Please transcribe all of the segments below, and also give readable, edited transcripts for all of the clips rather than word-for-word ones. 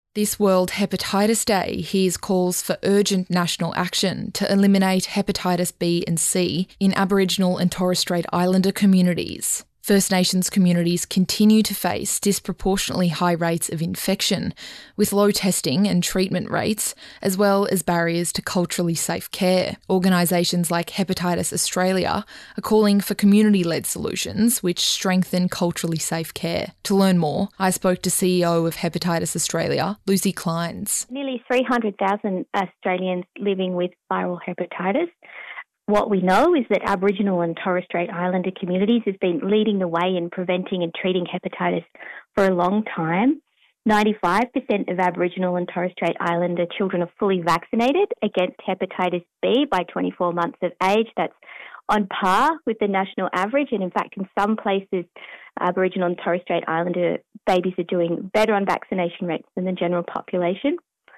This World Hepatitis Day hears calls for urgent national action to eliminate hepatitis B and C in Aboriginal and Torres Strait Islander communities. First Nations communities continue to face disproportionately high rates of infection, with low testing and treatment rates, as well as barriers to culturally safe care. Organisations like Hepatitis Australia are calling for community-led solutions which strengthen culturally safe care. To learn more, I spoke to CEO of Hepatitis Australia, Lucy Kleins. Nearly 300,000 Australians living with viral hepatitis. What we know is that Aboriginal and Torres Strait Islander communities have been leading the way in preventing and treating hepatitis for a long time. 95% of Aboriginal and Torres Strait Islander children are fully vaccinated against hepatitis B by 24 months of age. That's on par with the national average. And in fact, in some places, Aboriginal and Torres Strait Islander babies are doing better on vaccination rates than the general population.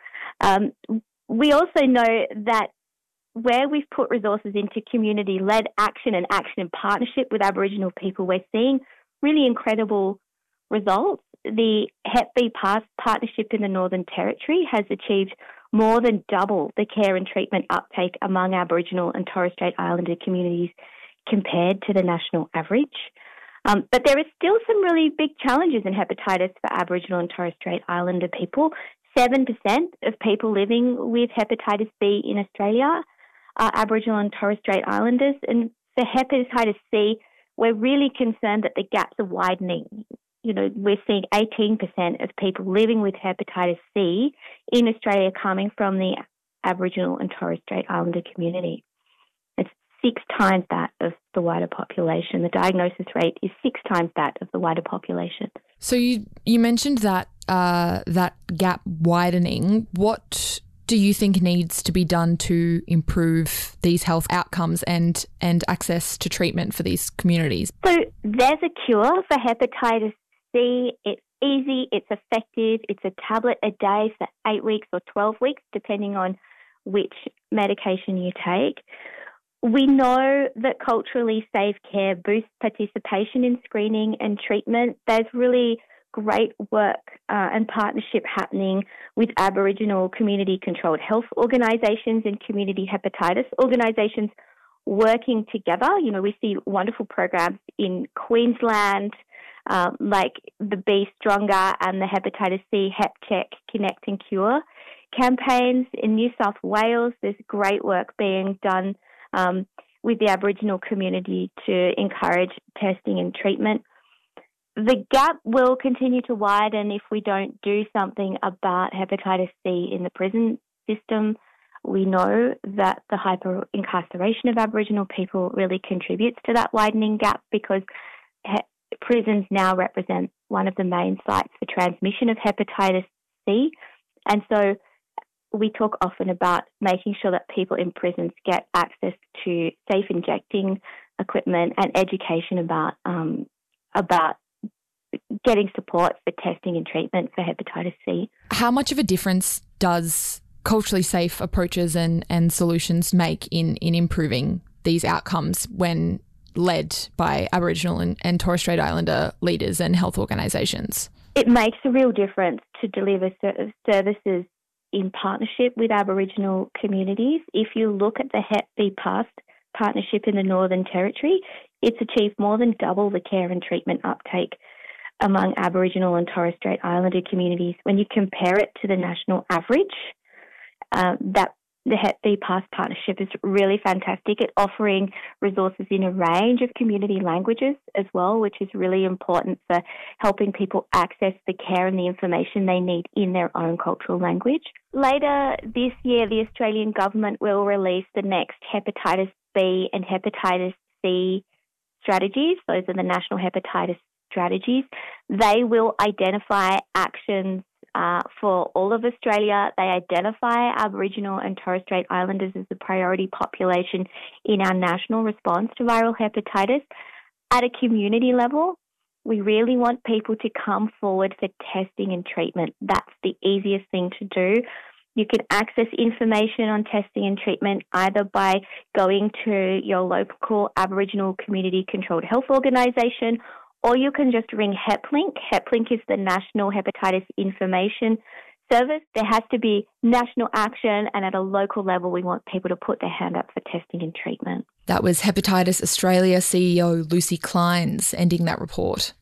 We also know that where we've put resources into community-led action and action in partnership with Aboriginal people, we're seeing really incredible results. The Hep B partnership in the Northern Territory has achieved more than double the care and treatment uptake among Aboriginal and Torres Strait Islander communities compared to the national average. But there is still some really big challenges in hepatitis for Aboriginal and Torres Strait Islander people. 7% of people living with hepatitis B in Australia are Aboriginal and Torres Strait Islanders. And for hepatitis C, we're really concerned that the gaps are widening. You know, we're seeing 18% of people living with hepatitis C in Australia coming from the Aboriginal and Torres Strait Islander community. It's 6 times that of the wider population. The diagnosis rate is 6 times that of the wider population. So you mentioned that that gap widening. What do you think needs to be done to improve these health outcomes and access to treatment for these communities? So there's a cure for hepatitis C. It's easy, it's effective, it's a tablet a day for 8 weeks or 12 weeks, depending on which medication you take. We know that culturally safe care boosts participation in screening and treatment. There's really great work and partnership happening with Aboriginal community-controlled health organisations and community hepatitis organisations working together. You know, we see wonderful programs in Queensland, like the Be Stronger and the Hepatitis C Hep Check Connect and Cure campaigns. In New South Wales, there's great work being done with the Aboriginal community to encourage testing and treatment. The gap will continue to widen if we don't do something about hepatitis C in the prison system. We know that the hyper-incarceration of Aboriginal people really contributes to that widening gap because prisons now represent one of the main sites for transmission of hepatitis C. And so we talk often about making sure that people in prisons get access to safe injecting equipment and education about getting support for testing and treatment for hepatitis C. How much of a difference does culturally safe approaches and solutions make in improving these outcomes when led by Aboriginal and Torres Strait Islander leaders and health organisations? It makes a real difference to deliver services in partnership with Aboriginal communities. If you look at the Hep B partnership in the Northern Territory, it's achieved more than double the care and treatment uptake among Aboriginal and Torres Strait Islander communities. When you compare it to the national average, that the Hep B partnership is really fantastic at offering resources in a range of community languages as well, which is really important for helping people access the care and the information they need in their own cultural language. Later this year, the Australian government will release the next hepatitis B and hepatitis C strategies. Those are the national hepatitis strategies. They will identify actions for all of Australia. They identify Aboriginal and Torres Strait Islanders as a priority population in our national response to viral hepatitis. At a community level, we really want people to come forward for testing and treatment. That's the easiest thing to do. You can access information on testing and treatment either by going to your local Aboriginal community-controlled health organisation, or you can just ring HepLink. HepLink is the National Hepatitis Information service, there has to be national action, and at a local level, we want people to put their hand up for testing and treatment. That was Hepatitis Australia CEO Lucy Kleins ending that report.